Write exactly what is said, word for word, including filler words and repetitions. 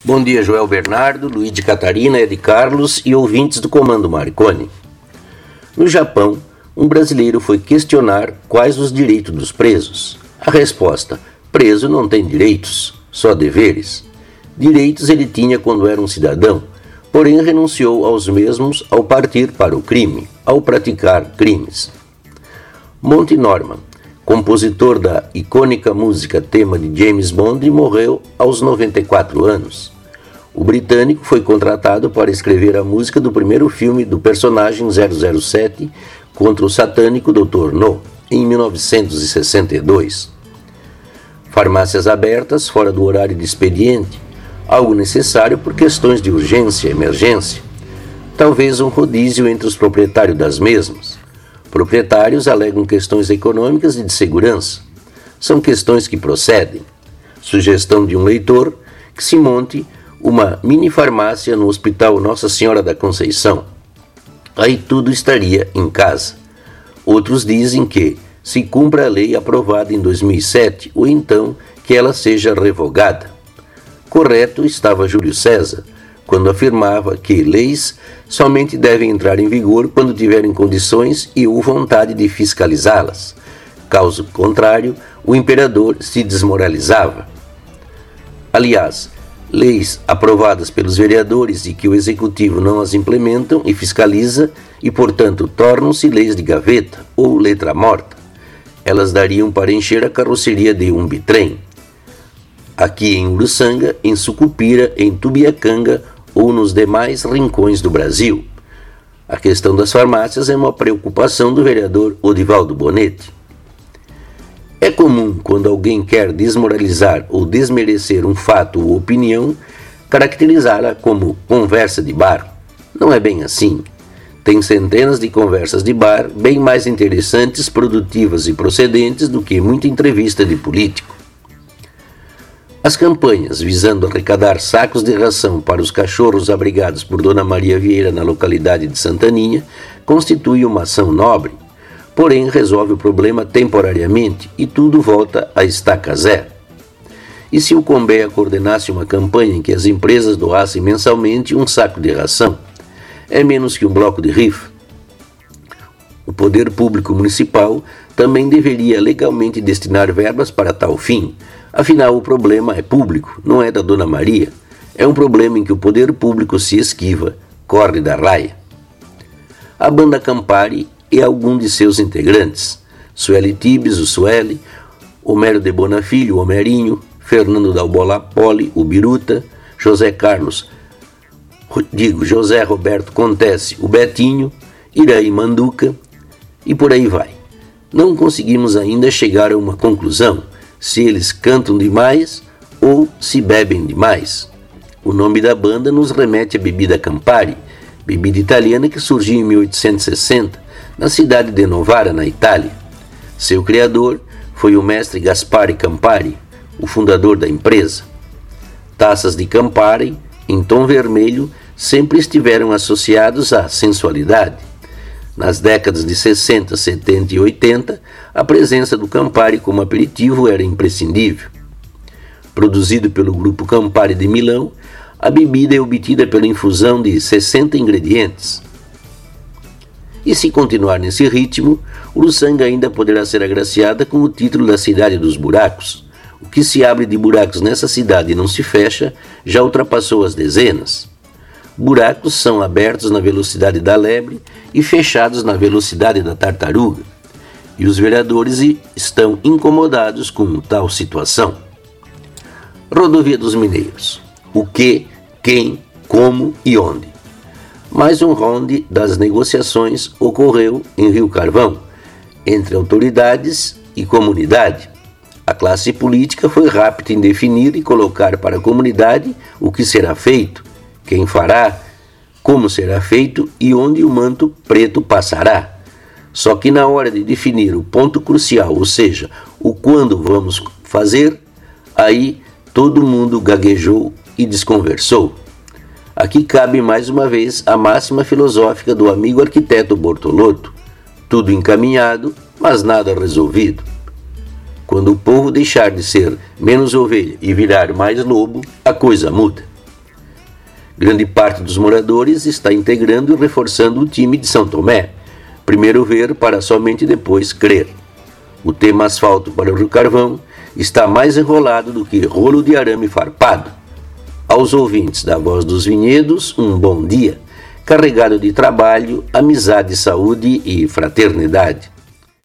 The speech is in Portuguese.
Bom dia, Joel Bernardo, Luiz de Catarina, Ed Carlos e ouvintes do Comando Marconi. No Japão, um brasileiro foi questionar quais os direitos dos presos. A resposta: preso não tem direitos, só deveres. Direitos ele tinha quando era um cidadão, porém renunciou aos mesmos ao partir para o crime, ao praticar crimes. Monty Norman, compositor da icônica música tema de James Bond, morreu aos noventa e quatro anos. O britânico foi contratado para escrever a música do primeiro filme do personagem zero zero sete contra o satânico doutor No, em mil novecentos e sessenta e dois. Farmácias abertas fora do horário de expediente, algo necessário por questões de urgência e emergência. Talvez um rodízio entre os proprietários das mesmas. Proprietários alegam questões econômicas e de segurança. São questões que procedem. Sugestão de um leitor que se monte uma mini farmácia no Hospital Nossa Senhora da Conceição. Aí tudo estaria em casa. Outros dizem que se cumpra a lei aprovada em dois mil e sete ou então que ela seja revogada. Correto estava Júlio César, quando afirmava que leis somente devem entrar em vigor quando tiverem condições e ou vontade de fiscalizá-las. Caso contrário, o imperador se desmoralizava. Aliás, leis aprovadas pelos vereadores e que o executivo não as implementam e fiscaliza e, portanto, tornam-se leis de gaveta ou letra morta. Elas dariam para encher a carroceria de um bitrem. Aqui em Uruçanga, em Sucupira, em Tubiacanga ou nos demais rincões do Brasil. A questão das farmácias é uma preocupação do vereador Odivaldo Bonetti. É comum, quando alguém quer desmoralizar ou desmerecer um fato ou opinião, caracterizá-la como conversa de bar. Não é bem assim. Tem centenas de conversas de bar bem mais interessantes, produtivas e procedentes do que muita entrevista de político. As campanhas visando arrecadar sacos de ração para os cachorros abrigados por Dona Maria Vieira na localidade de Santaninha constituem uma ação nobre, porém resolve o problema temporariamente e tudo volta a estaca zero. E se o Combea coordenasse uma campanha em que as empresas doassem mensalmente um saco de ração? É menos que um bloco de rifa. O poder público municipal também deveria legalmente destinar verbas para tal fim. Afinal, o problema é público, não é da Dona Maria. É um problema em que o poder público se esquiva, corre da raia. A banda Campari e algum de seus integrantes, Sueli Tibes, o Sueli, Homero de Bonafilho, o Homerinho, Fernando Dalbola Poli, o Biruta, José Carlos, digo, José Roberto Contesse, o Betinho, Iraí Manduca, e por aí vai. Não conseguimos ainda chegar a uma conclusão, se eles cantam demais ou se bebem demais. O nome da banda nos remete à bebida Campari, bebida italiana que surgiu em mil oitocentos e sessenta, na cidade de Novara, na Itália. Seu criador foi o mestre Gaspare Campari, o fundador da empresa. Taças de Campari, em tom vermelho, sempre estiveram associados à sensualidade. Nas décadas de sessenta, setenta e oitenta, a presença do Campari como aperitivo era imprescindível. Produzido pelo grupo Campari de Milão, a bebida é obtida pela infusão de sessenta ingredientes. E se continuar nesse ritmo, Uruçanga ainda poderá ser agraciada com o título da cidade dos buracos. O que se abre de buracos nessa cidade e não se fecha já ultrapassou as dezenas. Buracos são abertos na velocidade da lebre e fechados na velocidade da tartaruga. E os vereadores estão incomodados com tal situação. Rodovia dos Mineiros. O que, quem, como e onde. Mais um round das negociações ocorreu em Rio Carvão, entre autoridades e comunidade. A classe política foi rápida em definir e colocar para a comunidade o que será feito, quem fará, como será feito e onde o manto preto passará. Só que na hora de definir o ponto crucial, ou seja, o quando vamos fazer, aí todo mundo gaguejou e desconversou. Aqui cabe mais uma vez a máxima filosófica do amigo arquiteto Bortolotto: tudo encaminhado, mas nada resolvido. Quando o povo deixar de ser menos ovelha e virar mais lobo, a coisa muda. Grande parte dos moradores está integrando e reforçando o time de São Tomé. Primeiro ver para somente depois crer. O tema asfalto para o Rio Carvão está mais enrolado do que rolo de arame farpado. Aos ouvintes da Voz dos Vinhedos, um bom dia, carregado de trabalho, amizade, saúde e fraternidade.